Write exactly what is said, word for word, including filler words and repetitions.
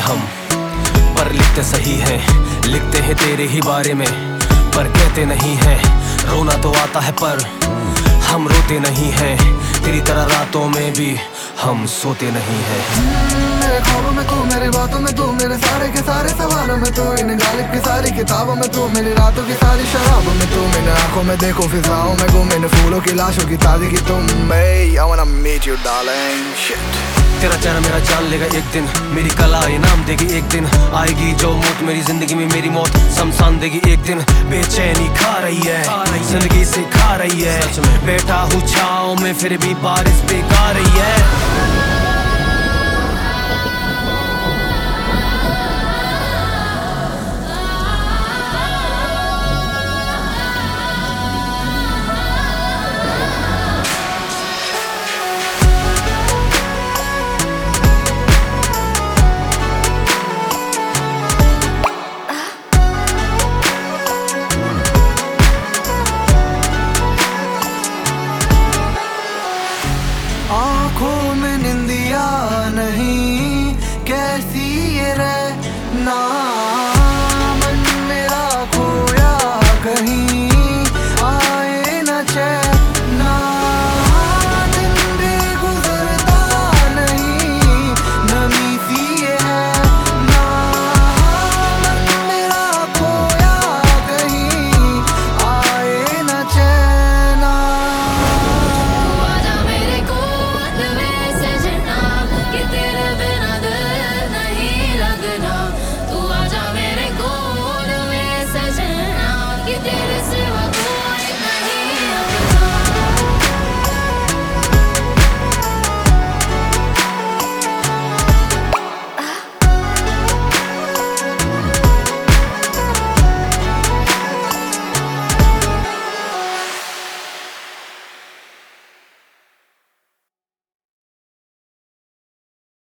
हम, पर लिखते सही हैं, लिखते हैं तेरे ही बारे में, पर कहते नहीं हैं। रोना तो आता है पर हम रोते नहीं हैं, तेरी तरह रातों में भी हम सोते नहीं हैं। मेरे ख्वाबों में तू, मेरी बातों में तू, मेरे सारे के सारे सवालों में तू, इन गालिब की सारी किताबों में तू, मेरी रातों की सारी शराबों में तू, मैंने आंखों में देखो फिजाओं में गुम, इन फूलों की लाशों की ताज़गी की तुम। I wanna meet you darling, shit। तेरा चेहरा मेरा जान लेगा एक दिन, मेरी कला इनाम देगी एक दिन, आएगी जो मौत मेरी जिंदगी में, मेरी मौत शमशान देगी एक दिन। बेचैनी खा रही है, जिंदगी से खा रही है, बैठा हूँ छाँव में फिर भी बारिश बेकार रही है।